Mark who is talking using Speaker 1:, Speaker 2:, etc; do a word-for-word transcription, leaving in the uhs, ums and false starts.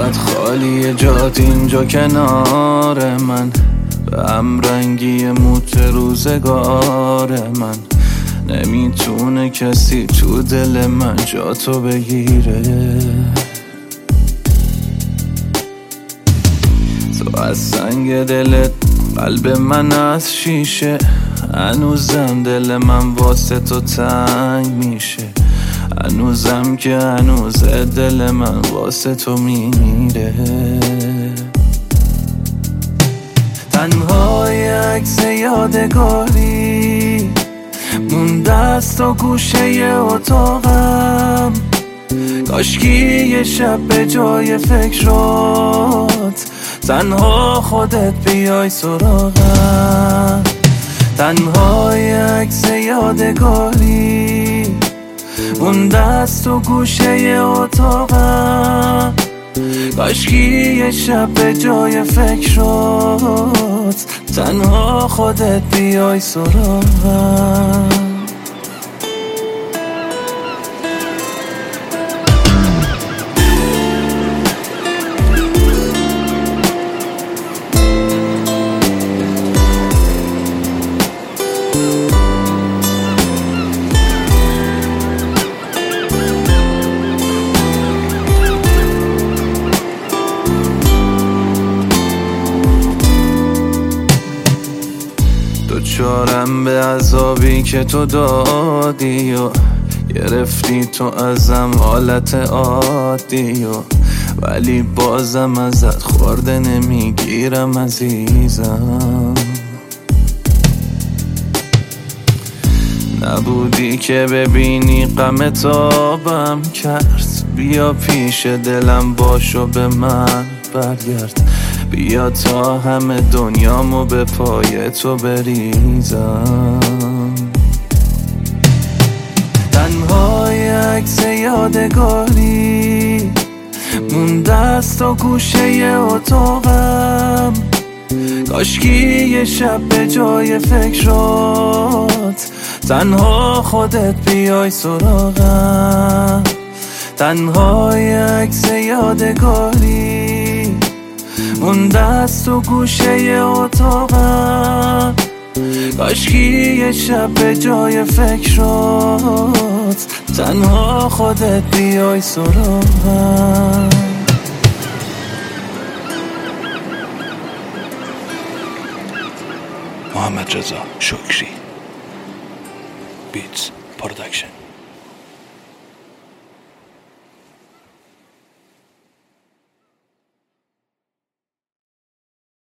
Speaker 1: انقدر خالی جات اینجا کنار من، به هم رنگی موت روزگار من. نمیتونه کسی تو دل من جاتو بگیره. تو از سنگ دلت، قلب من از شیشه. هنوزم دل من واسه تو تنگ میشه. هنوزم که هنوز دل من واسه تو میمیره. تنهای عکس یادگاری مونده است و گوشه اتاقم. کاشکی یه شب به جای فکرات تنها خودت بیای سراغم. تنهای عکس یادگاری مونده است و گوشه اتاقم. کاشکی یه شب به جای فکرات تنها خودت بیای سراغم. چارم به عذابی که تو دادی و گرفتی تو ازم حالت عادی و ولی بازم ازت خورده نمیگیرم عزیزم. نبودی که ببینی غم تابم کرد. بیا پیش دلم باش و به من برگرد. بیا تا همه دنیامو به پای تو بریزم. تنهای عکس یادگاری مونده است و گوشه اتاقم. کاشکی یه شب به جای فکرات تنها خودت بیای سراغم. تنهای عکس یادگاری مونده است و گوشه اتاقم. کاشکی یه شب به جای فکرات تنها خودت بیای سراغم.
Speaker 2: محمد رضا شکری، بیتس پروداکشن.